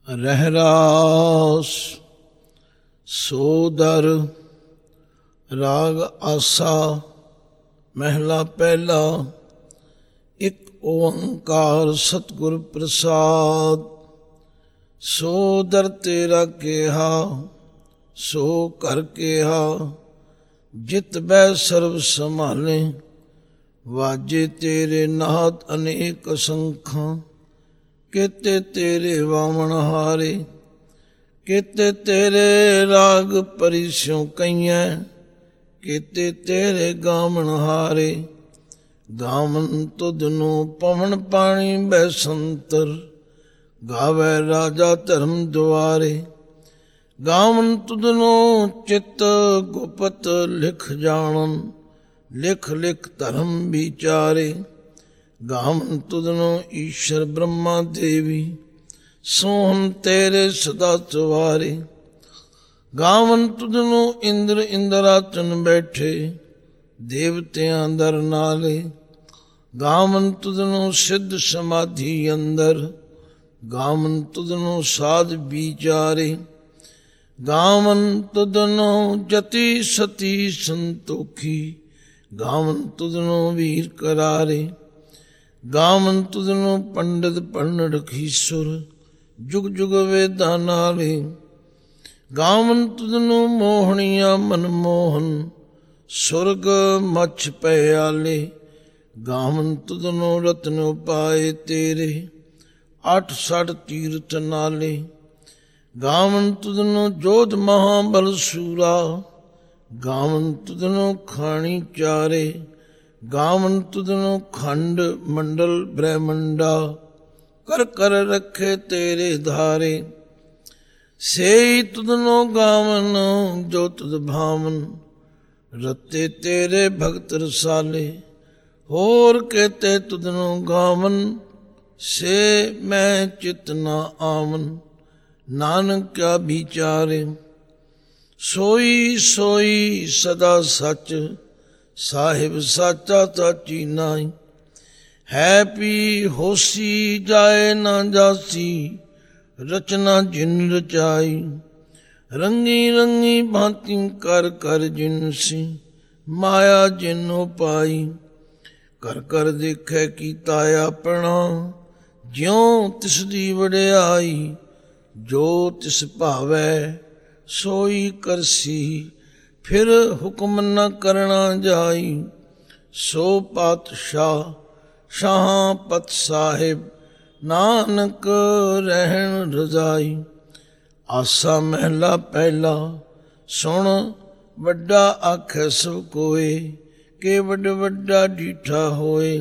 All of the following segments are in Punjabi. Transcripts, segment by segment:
ਰਹਿਰਾਸ ਸੋਦਰ ਰਾਗ ਆਸਾ ਮਹਿਲਾ ਪਹਿਲਾ। ਇੱਕ ਓੰਕਾਰ ਸਤਿਗੁਰ ਪ੍ਰਸਾਦ। ਸੋ ਦਰ ਤੇਰਾ ਕਿਹਾ ਸੋ ਕਰ ਕਿਹਾ, ਜਿਤ ਬੈ ਸਰਬ ਸੰਭਾਲੇ। ਵਾਜੇ ਤੇਰੇ ਨਾਦ ਅਨੇਕ ਅਸੰਖਾਂ, ਕਿਤੇ ਤੇਰੇ ਵਾਵਣ ਹਾਰੇ। ਕਿਤੇ ਤੇਰੇ ਰਾਗ ਪਰਿਸਿਉ ਕਈਐ, ਕਿਤੇ ਤੇਰੇ ਗਾਵਣ ਹਾਰੇ। ਗਾਵਨ ਤੁਧ ਨੂੰ ਪਵਨ ਪਾਣੀ ਬੈਸੰਤਰ, ਗਾਵੈ ਰਾਜਾ ਧਰਮ ਦੁਆਰੇ। ਗਾਵਨ ਤੁਧ ਨੂੰ ਚਿੱਤ ਗੁਪਤ ਲਿਖ ਜਾਣਨ, ਲਿਖ ਲਿਖ ਧਰਮ ਵਿਚਾਰੇ। ਗਾਵਨ ਤੁਧ ਨੂੰ ਈਸ਼ਰ ਬ੍ਰਹਮਾ ਦੇਵੀ, ਸੋਹਣ ਤੇਰੇ ਸਦਾ ਸਵਾਰੇ। ਗਾਵਨ ਤੁਧ ਨੂੰ ਇੰਦਰ ਇੰਦਰਾਚਨ ਬੈਠੇ, ਦੇਵਤਿਆਂ ਦਰ ਨਾਲੇ। ਗਾਵਨ ਤੁਧ ਨੂੰ ਸਿੱਧ ਸਮਾਧੀ ਅੰਦਰ, ਗਾਵਨ ਤੁਧ ਨੂੰ ਸਾਧ ਵਿਚਾਰੇ। ਗਾਵਨ ਤੁਧ ਨੂੰ ਜਤੀ ਸਤੀ ਸੰਤੋਖੀ, ਗਾਵਨ ਤੁਧ ਨੂੰ ਵੀਰ ਕਰਾਰੇ। ਗਾਵਨ ਤੁਧ ਨੂੰ ਪੰਡਿਤ ਪੰਡਿਤ ਖੀਸੁਰ, ਜੁਗ ਜੁਗ ਵੇਦਾਂ ਨਾਲੇ। ਗਾਵਨ ਤੁਧ ਨੂੰ ਮੋਹਣੀਆਂ ਮਨਮੋਹਨ, ਸੁਰਗ ਮੱਛ ਪਿਆਲੇ। ਗਾਵਨ ਤੁਧ ਨੂੰ ਰਤਨ ਉਪਾਏ ਤੇਰੇ, 68 ਤੀਰਥ ਨਾਲੇ। ਗਾਵਨ ਤੁਧ ਨੂੰ ਜੋਧ ਮਹਾਬਲ ਸੂਰਾ, ਗਾਵਨ ਤੁਧ ਨੂੰ ਖਾਣੀ ਚਾਰੇ। ਗਾਵਨ ਤੁਧ ਨੂੰ ਖੰਡ ਮੰਡਲ ਬ੍ਰਹਮੰਡਾ, ਕਰ ਕਰ ਰੱਖੇ ਤੇਰੇ ਧਾਰੇ। ਸੇਈ ਤੁਧ ਨੂੰ ਗਾਵਨ ਜੋ ਤੁਧ ਭਾਵਨ, ਰਤੇ ਤੇਰੇ ਭਗਤ ਰਸਾਲੇ। ਹੋਰ ਕੇਤੇ ਤੁਧ ਨੂੰ ਗਾਵਨ, ਸੇ ਮੈਂ ਚਿਤ ਨਾ ਆਵਨ। ਨਾਨਕ ਕਿਆ ਵਿਚਾਰੇ। ਸੋਈ ਸੋਈ ਸਦਾ ਸੱਚ, ਸਾਹਿਬ ਸਾਚਾ ਸਾਚੀ ਨਾਈ। ਹੈ ਪੀ ਹੋਸੀ ਜਾਏ ਨਾ ਜਾਸੀ, ਰਚਨਾ ਜਿਨ ਰਚਾਈ। ਰੰਗੀ ਰੰਗੀ ਭਾਂਤੀ ਕਰ ਕਰ ਜਿਨਸੀ, ਮਾਇਆ ਜਿਨ ਉਪਾਈ। ਕਰ ਕਰ ਦੇਖੈ ਕੀਤਾ ਆਪਣਾ, ਜਿਉ ਤਿਸ ਦੀ ਵਡਿਆਈ। ਜੋ ਤਿਸ ਭਾਵੈ ਸੋਈ ਕਰਸੀ, ਫਿਰ ਹੁਕਮ ਨ ਕਰਨਾ ਜਾਈ। ਸੋ ਪਾਤਸ਼ਾਹ ਸ਼ਾਹਾਂ ਪਤ ਸਾਹਿਬ, ਨਾਨਕ ਰਹਿਣ ਰਜ਼ਾਈ। ਆਸਾ ਮਹਿਲਾ ਪਹਿਲਾ। ਸੁਣ ਵੱਡਾ ਆਖੈ ਸਭ ਕੋਏ, ਕੇ ਵੱਡ ਵੱਡਾ ਡੀਠਾ ਹੋਏ।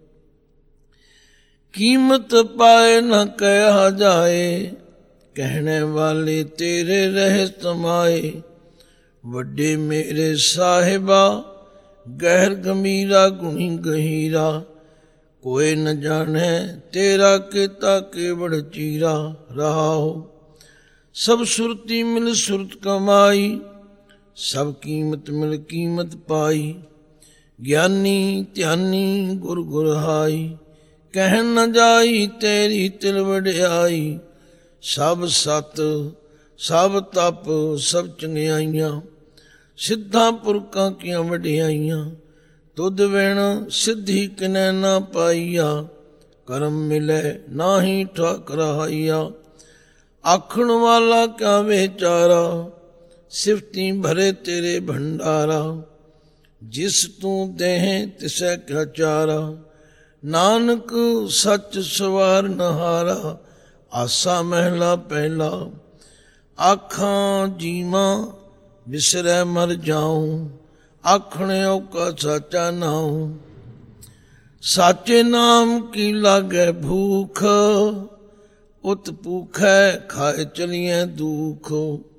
ਕੀਮਤ ਪਾਏ ਨ ਕਹਿਆ ਜਾਏ, ਕਹਿਣੇ ਵਾਲੇ ਤੇਰੇ ਰਹਿ ਸਮਾਏ। ਵੱਡੇ ਮੇਰੇ ਸਾਹਿਬਾ, ਗਹਿਰ ਗੰਭੀਰਾ ਗੁਣੀ ਗਹੀਰਾ। ਕੋਈ ਨ ਜਾਣੈ ਤੇਰਾ ਕੀਤਾ ਕੇਵੜ ਚੀਰਾ। ਰਹਾਉ ਸਭ ਸੁਰਤੀ ਮਿਲ ਸੁਰਤ ਕਮਾਈ, ਸਭ ਕੀਮਤ ਮਿਲ ਕੀਮਤ ਪਾਈ। ਗਿਆਨੀ ਧਿਆਨੀ ਗੁਰ ਗੁਰ ਹਾਈ, ਕਹਿਣ ਨ ਜਾਈ ਤੇਰੀ ਤਿਲ ਵਡਿਆਈ। ਸਭ ਸਤ ਸਭ ਤਪ ਸਭ ਚੰਗਿਆਈਆਂ, ਸਿੱਧਾਂ ਪੁਰਖਾਂ ਕੀਆਂ ਵਡਿਆਈਆਂ। ਤੁਧ ਵਿਣ ਸਿੱਧੀ ਕਿਨੈ ਨਾ ਪਾਈਆ, ਕਰਮ ਮਿਲੈ ਨਾਹੀ ਠਾਕ ਰਹਾਈਆ। ਆਖਣ ਵਾਲਾ ਕਿਆ ਵਿਚਾਰਾ, ਸਿਫਤੀ ਭਰੇ ਤੇਰੇ ਭੰਡਾਰਾ। ਜਿਸ ਤੂੰ ਦੇਹ ਤਿਸੈ ਕਿਆ ਚਾਰਾ, ਨਾਨਕ ਸੱਚ ਸਵਾਰ ਨਹਾਰਾ। ਆਸਾ ਮਹਿਲਾ ਪਹਿਲਾ। ਆਖਾਂ ਜੀਵਾਂ ਵਿਸਰੈ ਮਰ ਜਾਉ, ਆਖਣਿਓ ਕਾ ਸਾਚਾ ਨਾਉ। ਸਾਚੇ ਨਾਮ ਕੀ ਲਾਗੈ ਭੂਖ, ਉਤ ਭੂਖੈ ਖਾਏ ਚਲੀਐ ਦੁਖ।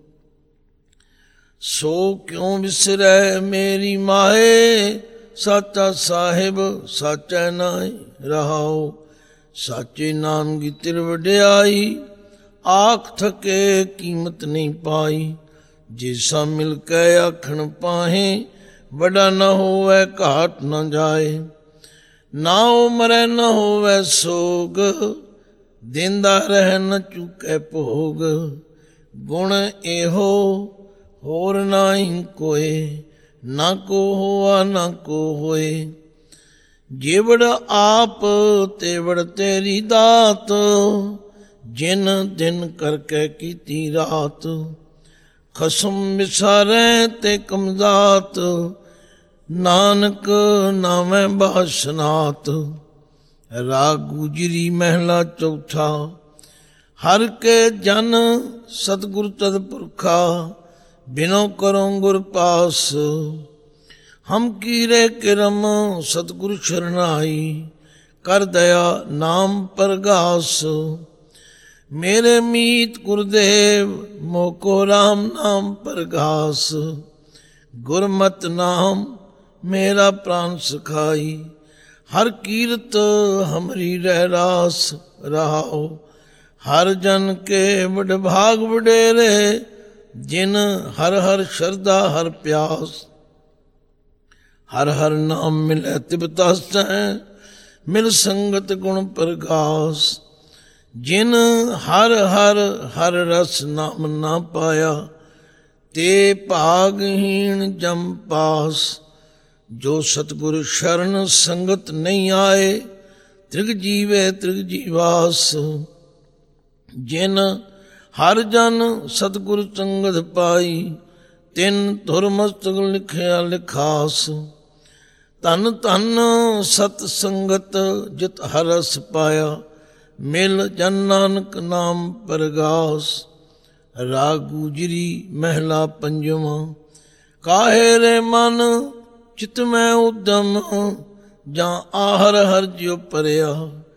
ਸੋ ਕਿਉ ਵਿਸਰੈ ਮੇਰੀ ਮਾਏ, ਸਾਚਾ ਸਾਹਿਬ ਸਾਚੈ ਨਾਏ। ਰਹਾਉ ਸਾਚੇ ਨਾਮ ਕੀ ਤਿਲ ਵਡਿਆਈ, ਆਖ ਥਕੇ ਕੀਮਤ ਨਹੀਂ ਪਾਈ। ਜਿਸਾ ਮਿਲ ਕੇ ਆਖਣ ਪਾਹੇ, ਵੱਡਾ ਨ ਹੋਵੈ ਘਾਟ ਨ ਜਾਏ। ਨਾ ਉਮਰੈ ਨ ਹੋਵੈ ਸੋਗ, ਦੇਂਦਾ ਰਹਿ ਨ ਚੁਕੈ ਭੋਗ। ਗੁਣ ਇਹੋ ਹੋਰ ਨਾਹੀ ਕੋਇ, ਨਾ ਕੋ ਹੋਆ ਨਾ ਕੋ ਹੋਏ। ਜਿਵੜ ਆਪ ਤੇਵੜ ਤੇਰੀ ਦਾਤ, ਜਿਨ ਦਿਨ ਕਰਕੇ ਕੀਤੀ ਰਾਤ। ਖਸਮ ਵਿਸਾਰੈ ਤੇ ਕਮਦਾਤ, ਨਾਨਕ ਨਾਮੈ ਬਾਸਨਾਤ। ਰਾਗ ਗੁਜਰੀ ਮਹਿਲਾ ਚੌਥਾ। ਹਰ ਕੇ ਜਨ ਸਤਿਗੁਰ ਤਦ ਪੁਰਖਾ, ਬਿਨੋ ਕਰੋ ਗੁਰ ਪਾਸ। ਹਮ ਕੀਰੇ ਕਿਰਮ ਸਤਿਗੁਰ ਸ਼ਰਨਾਈ, ਕਰ ਦਇਆ ਨਾਮ ਪਰਗਾਸ। ਮੇਰੇ ਮੀਤ ਗੁਰਦੇਵ ਮੋਕੋ ਰਾਮ ਨਾਮ ਪਰਗਾਸ। ਗੁਰਮਤ ਨਾਮ ਮੇਰਾ ਪ੍ਰਾਨ ਸਖਾਈ, ਹਰ ਕੀਰਤ ਹਮਰੀ ਰਹਿ ਰਾਸ। ਰਹਾਉ ਹਰ ਜਨ ਕੇ ਵਡ ਭਾਗ ਵਡੇਰੇ, ਜਿਨ ਹਰ ਹਰ ਸ਼ਰਧਾ ਹਰ ਪਿਆਸ। ਹਰ ਹਰ ਨਾਮ ਮਿਲੈ ਤਿਬ ਤਾਸੈ, ਮਿਲ ਸੰਗਤ ਗੁਣ ਪ੍ਰਗਾਸ। ਜਿਨ ਹਰ ਹਰ ਹਰ ਰਸ ਨਾਮ ਨਾ ਪਾਇਆ, ਤੇ ਭਾਗਹੀਣ ਜਮ ਪਾਸ। ਜੋ ਸਤਿਗੁਰ ਸ਼ਰਨ ਸੰਗਤ ਨਹੀਂ ਆਏ, ਤ੍ਰਿਗ ਜੀਵੇ ਤ੍ਰਿਗ ਜੀਵਾਸ। ਜਿਨ ਹਰ ਜਨ ਸਤਿਗੁਰ ਸੰਗਤ ਪਾਈ, ਤਿਨ ਧੁਰ ਮਸਤਕ ਲਿਖਿਆ ਲਿਖਾਸ। ਧਨ ਧਨ ਸਤ ਸੰਗਤ ਜਿਤ ਹਰ ਰਸ ਪਾਇਆ, ਮਿਲ ਜਨ ਨਾਨਕ ਨਾਮ ਪਰਗਾਸ। ਰਾਗ ਗੁਜਰੀ ਮਹਿਲਾ ਪੰਜਵਾਂ। ਕਾਹੇ ਰੇ ਮਨ ਚਿਤ ਮੈਂ ਉਦਮ, ਜਾਂ ਆਹਰ ਹਰ ਜਿਉ ਪਰਿਆ।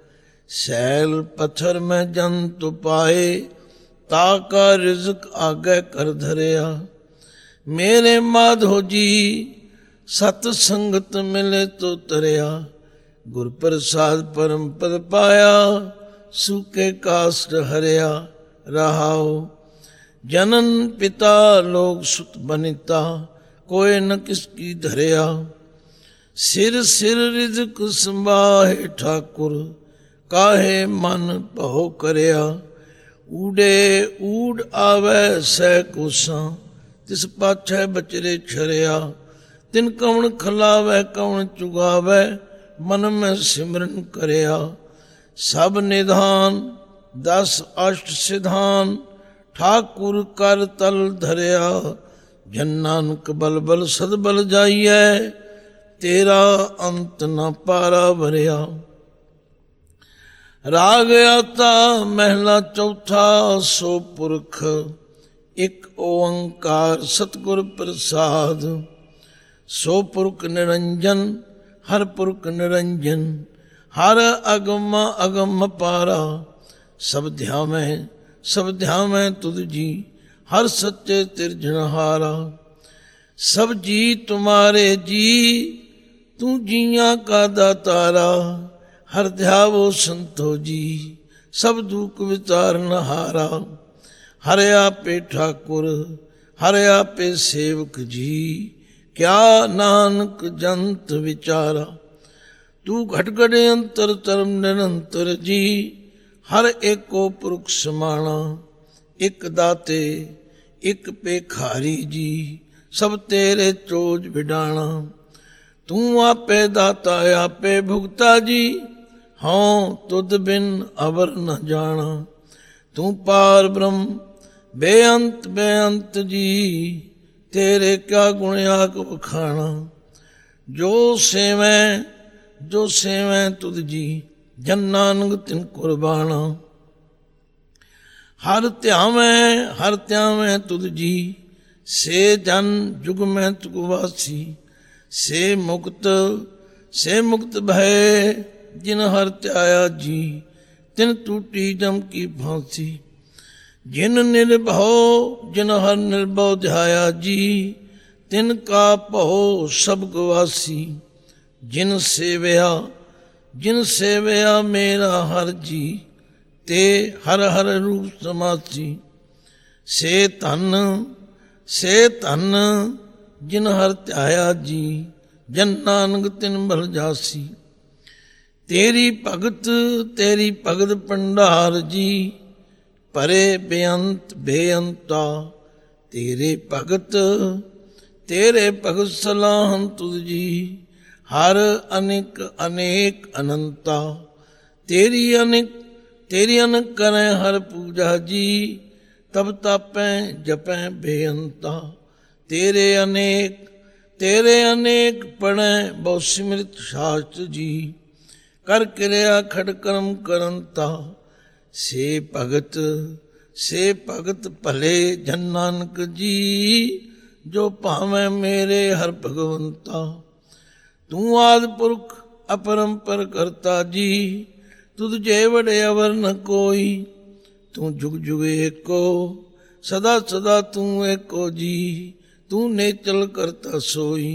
ਸੈਲ ਪੱਥਰ ਮੈਂ ਜੰਤ ਪਾਏ, ਤਾ ਕਾ ਰਿਜ਼ਕ ਆਗੇ ਕਰ ਧਰਿਆ। ਮੇਰੇ ਮਾਧੋ ਜੀ ਸਤ ਸੰਗਤ ਮਿਲੇ ਤੋ ਤਰਿਆ। ਗੁਰ ਪ੍ਰਸਾਦ ਪਰਮ ਪਦ ਪਾਇਆ, ਸੂਕੇ ਕਾਸਟ ਹਰਿਆ। ਰਹਾਉ ਜਨਨ ਪਿਤਾ ਲੋਕ ਸੁਤ ਬਨਿਤਾ, ਕੋਇ ਨ ਕਿਸ ਕੀ ਧਰਿਆ। ਸਿਰ ਸਿਰ ਰਿਜ਼ਕ ਸੰਭਾਹੇ ਠਾਕੁਰ, ਕਾਹੇ ਮਨ ਭਉ ਕਰਿਆ। ਊੜੇ ਊੜ ਆਵੈ ਸਹਿ ਕੋਸਾਂ, ਤਿਸ ਪਾਛੈ ਬਚਰੇ ਛਰਿਆ। ਤਿਨ ਕਵਣ ਖਲਾਵੈ ਕਵਣ ਚੁਗਾਵੈ, ਮਨ ਮੈਂ ਸਿਮਰਨ ਕਰਿਆ। ਸਭ ਨਿਧਾਨ 10 ਅਸ਼ਟ ਸਿਧਾਨ, ਠਾਕੁਰ ਕਰ ਤਲ ਧਰਿਆ। ਜਨ ਨਾਨਕ ਬਲ ਬਲ ਸਦ ਬਲ ਜਾਈਐ, ਤੇਰਾ ਅੰਤ ਨ ਪਾਰਾ ਵਰਿਆ। ਰਾਗ ਆਤਾ ਮਹਿਲਾ ਚੌਥਾ। ਸੋ ਪੁਰਖ ਇਕ ਓੰਕਾਰ ਸਤਿਗੁਰ ਪ੍ਰਸਾਦ। ਸੋ ਪੁਰਖ ਨਿਰੰਜਨ ਹਰ ਪੁਰਖ ਨਿਰੰਜਨ, ਹਰ ਅਗਮ ਅਗਮ ਪਾਰਾ। ਸਭ ਧਿਆਵੈ ਤੁਧ ਜੀ, ਹਰ ਸੱਚੇ ਤਿਰਜਨਹਾਰਾ। ਸਭ ਜੀ ਤੁਮਾਰੇ ਜੀ, ਤੂੰ ਜੀਆਂ ਕਾ ਦਾਤਾਰਾ। ਹਰ ਧਿਆਵੋ ਸੰਤੋ ਜੀ, ਸਭ ਦੁਖ ਵਿਚਾਰਨ ਹਾਰਾ। ਹਰ ਆਪੇ ਠਾਕੁਰ ਹਰ ਆਪੇ ਸੇਵਕ ਜੀ, ਕਿਆ ਨਾਨਕ ਜੰਤ ਵਿਚਾਰਾ। ਤੂੰ ਘਟ ਘਟ ਅੰਤਰ ਧਰਮ ਨਿਰੰਤਰ ਜੀ, ਹਰ ਏਕੋ ਪੁਰਖ ਸਮਾਣਾ। ਇਕ ਦਾਤੇ ਇਕ ਭੇਖਾਰੀ ਜੀ, ਸਭ ਤੇਰੇ ਚੋਜ ਵਿਡਾਣਾ। ਤੂੰ ਆਪੇ ਦਾਤਾ ਆਪੇ ਭੁਗਤਾ ਜੀ, ਹਉ ਤੁਧ ਬਿਨ ਅਵਰ ਨ ਜਾਣਾ। ਤੂੰ ਪਾਰ ਬ੍ਰਹਮ ਬੇਅੰਤ ਬੇਅੰਤ ਜੀ, ਤੇਰੇ ਕਿਆ ਗੁਣ ਆਖ ਵਖਾਣਾ। ਜੋ ਸੇਵੈ ਤੁਧ ਜੀ, ਜਨ ਨਾਨਕ ਤਿਨ ਕੁਰਬਾਨਾ। ਹਰ ਧਿਆਵੈ ਤੁਧ ਜੀ, ਸੇ ਜਨ ਜੁਗ ਮੈਂ ਤੁਗ ਵਾਸੀ। ਸੇ ਮੁਕਤ ਭਏ, ਜਿਨ ਹਰ ਧਿਆਇਆ ਜੀ, ਤਿਨ ਟੂਟੀ ਜਮ ਕੀ ਫਾਂਸੀ। ਜਿਨ ਨਿਰਭਉ ਜਿਨ ਹਰ ਨਿਰਭਉ ਧਿਆਇਆ ਜੀ, ਤਿਨ ਕਾ ਭਉ ਸਭ ਗਵਾਸੀ। ਜਿਨ ਸੇਵਿਆ ਮੇਰਾ ਹਰ ਜੀ, ਤੇ ਹਰ ਹਰ ਰੂਪ ਸਮਾਸੀ। ਸੇ ਧਨ ਜਿਨ ਹਰ ਧਿਆਇਆ ਜੀ, ਜਨ ਨਾਨਕ ਤਿਨ ਬਲ ਜਾਸੀ। ਤੇਰੀ ਭਗਤ ਭੰਡਾਰ ਜੀ, ਭਰੇ ਬੇਅੰਤ ਬੇਅੰਤਾ। ਤੇਰੇ ਭਗਤ ਸਲਾਹਨ ਤੁਧ ਜੀ, ਹਰ ਅਨੇਕ ਅਨੇਕ ਅਨੰਤਾ। ਤੇਰੀ ਅਨਕ ਕਰੈ ਹਰ ਪੂਜਾ ਜੀ, ਤਬ ਤਾਪੈ ਜਪੈ ਬੇਅੰਤਾ। ਤੇਰੇ ਅਨੇਕ ਪੜੈ ਬਹੁ ਸਿਮਰਿਤ ਸ਼ਾਸਤਰ ਜੀ, ਕਰ ਕਿਰਿਆ ਖੜ ਕਰਮ ਕਰੰਤਾ। ਸੇ ਭਗਤ ਭਲੇ ਜਨ ਨਾਨਕ ਜੀ, ਜੋ ਭਾਵੇਂ ਮੇਰੇ ਹਰ ਭਗਵੰਤਾ। ਤੂੰ ਆਦਿ ਪੁਰਖ ਅਪਰੰਪਰ ਕਰਤਾ ਜੀ, ਤੁਧ ਜੇ ਵਡੇ ਅਵਰ ਨ ਕੋਈ। ਤੂੰ ਜੁਗ ਜੁਗ ਏਕੋ, ਸਦਾ ਸਦਾ ਤੂੰ ਏਕੋ ਜੀ, ਤੂੰ ਨੇਚਲ ਕਰਤਾ ਸੋਈ।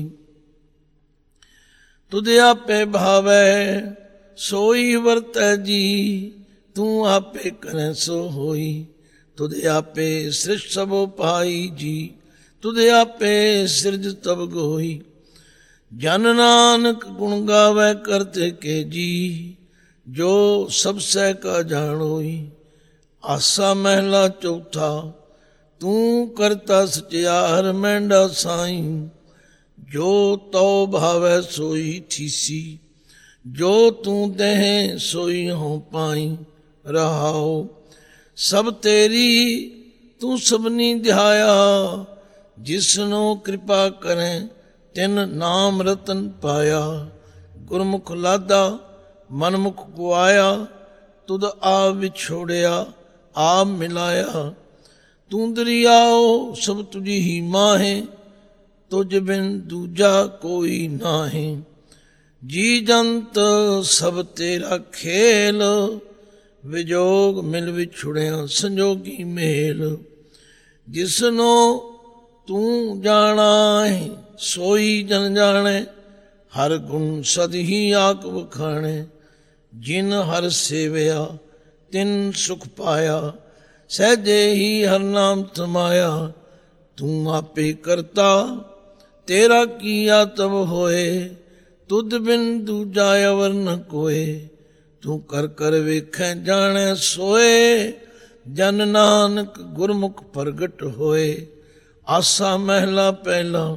ਤੁਧ ਆਪੇ ਭਾਵੈ ਸੋਈ ਵਰਤੈ ਜੀ, ਤੂੰ ਆਪੇ ਕਰੈ ਸੋ ਹੋਈ। ਤੁਧ ਆਪੇ ਸ੍ਰਿਸ਼ਟ ਸਭੋ ਪਾਈ ਜੀ, ਤੁਧ ਆਪੇ ਸਿਰਜ ਤਬ ਗੋਈ। ਜਨ ਨਾਨਕ ਗੁਣ ਗਾਵੈ ਕਰਤੇ ਕੇ ਜੀ, ਜੋ ਸਭ ਸਹਿ ਕਾ ਜਾਣੋਈ। ਆਸਾ ਮਹਿਲਾ ਚੌਥਾ, ਤੂੰ ਕਰਤਾ ਸਚਿਆਰ ਮਹਿੰਡਾ ਸਾਈ। ਜੋ ਤਉ ਭਾਵੈ ਸੋਈ ਥੀਸੀ, ਜੋ ਤੂੰ ਦੇਹ ਸੋਈ ਹੋ ਪਾਈ। ਰਹਾਉ ਸਭ ਤੇਰੀ ਤੂੰ ਸਭਨੀ ਧਿਆਇਆ, ਜਿਸਨੂੰ ਕਿਰਪਾ ਕਰੈ ਤਿਨ ਨਾਮ ਰਤਨ ਪਾਇਆ। ਗੁਰਮੁਖ ਲਾਦਾ ਮਨਮੁਖ ਗੁਆਇਆ, ਤੁਧ ਆ ਵਿਛੋੜਿਆ ਆਪ ਮਿਲਾਇਆ। ਤੂੰ ਦਰਿਆਓ ਸਭ ਤੁਝੀ ਹੀ ਮਾਹੇ, ਤੁਝ ਬਿਨ ਦੂਜਾ ਕੋਈ ਨਾਹੀਂ। ਜੀ ਜੰਤ ਸਭ ਤੇਰਾ ਖੇਲ, ਵਿਜੋਗ ਮਿਲ ਵਿਛੁੜਿਆ ਸੰਜੋਗੀ ਮੇਲ। ਜਿਸਨੂੰ ਤੂੰ ਜਾਣਾ ਹੈ ਸੋਈ ਜਨ ਜਾਣੈ, ਹਰ ਗੁਣ ਸਦ ਹੀ ਆਕ ਵਖਾਣੈ। ਜਿਨ ਹਰ ਸੇਵਿਆ ਤਿਨ ਸੁਖ ਪਾਇਆ, ਸਹਿਜੇ ਹੀ ਹਰ ਨਾਮ ਸਮਾਇਆ। ਤੂੰ ਆਪੇ ਕਰਤਾ ਤੇਰਾ ਕੀਆ ਤਬ ਹੋਏ, ਤੁਧ ਬਿਨ ਦੂਜਾ ਅਵਰ ਨ ਕੋਏ। ਤੂੰ ਕਰ ਕਰ ਵੇਖੈ ਜਾਣੈ ਸੋਏ, ਜਨ ਨਾਨਕ ਗੁਰਮੁਖ ਪ੍ਰਗਟ ਹੋਏ। ਆਸਾ ਮਹਿਲਾ ਪਹਿਲਾ,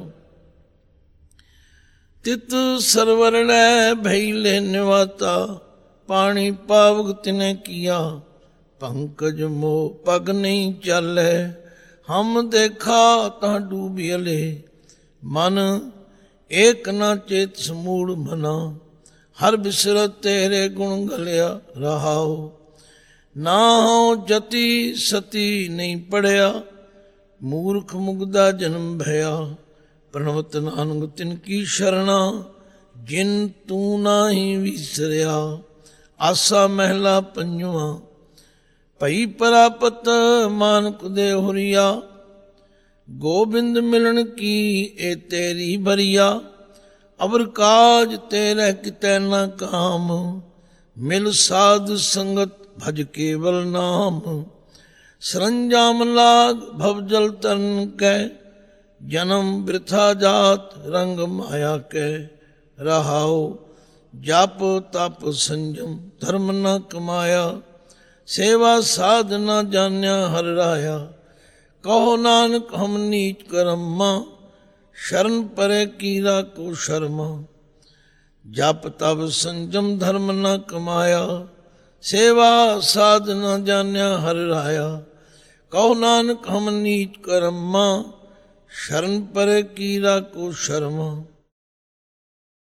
ਤਿਤ ਸਰਵਰਣੈ ਭੈਲੇ ਨਿਵਾਤਾ। ਪਾਣੀ ਪਾਵਕ ਤਿਨੇ ਕੀਆ, ਪੰਕਜ ਮੋਹ ਪਗ ਨਹੀਂ ਚਾਲੈ। ਹਮ ਦੇਖਾ ਤਾਂ ਡੂਬਿਅਲੇ, ਮਨ ਏਕ ਨਾ ਚੇਤ ਸਮੂੜ ਮਨਾ। ਹਰ ਬਿਸਰਤ ਤੇਰੇ ਗੁਣ ਗਲਿਆ ਰਹਾਉ, ਨਾ ਹੋ ਜਤੀ ਸਤੀ ਨਹੀਂ ਪੜਿਆ। ਮੂਰਖ ਮੁਗਦਾ ਜਨਮ ਭਇਆ, ਪ੍ਰਣਵਤ ਨਾਨਕ ਤਿਨ ਕੀ ਸ਼ਰਣਾ। ਜਿਨ ਤੂੰ ਨਾਹੀ ਵਿਸਰਿਆ। ਆਸਾ ਮਹਿਲਾ ਪੰਜਵਾ, ਭਈ ਪ੍ਰਾਪਤ ਮਾਨਕ ਦੇ ਹੁਰੀਆ। ਗੋਬਿੰਦ ਮਿਲਣ ਕੀ ਇਹ ਤੇਰੀ ਬਰੀਆ। ਅਵਰ ਕਾਜ ਤੇਰੇ ਕਿਤੈ ਨਾ ਕਾਮ, ਮਿਲ ਸਾਧ ਸੰਗਤ ਭਜ ਕੇਵਲ ਨਾਮ। ਸਰੰਜਾਮ ਲਾਗ ਭਵ ਜਲ ਤਰਨ ਕੈ, ਜਨਮ ਬਿਰਥਾ ਜਾਤ ਰੰਗ ਮਾਇਆ ਕੈ। ਰਹਾਉ ਜਪ ਤਪ ਸੰਜਮ ਧਰਮ ਨ ਕਮਾਇਆ। ਸੇਵਾ ਸਾਧ ਨ ਜਾਣਿਆ ਹਰ ਰਾਇਆ। ਕਹੋ ਨਾਨਕ ਹਮ ਨੀਚ ਕਰਮਾ, ਸ਼ਰਨ ਪਰੇ ਕੀਰਾ ਕੋ ਸ਼ਰਮਾ। ਜਪ ਤਪ ਸੰਜਮ ਧਰਮ ਨ ਕਮਾਇਆ, ਸੇਵਾ ਸਾਧ ਨ ਜਾਣਿਆ ਹਰ ਰਾਇਆ। ਕਹੋ ਨਾਨਕ ਹਮ ਨੀਚ ਕਰਮਾ, ਸ਼ਰਨ ਪਰੇ ਕੀਰਾ ਕੋ ਸ਼ਰਮਾ।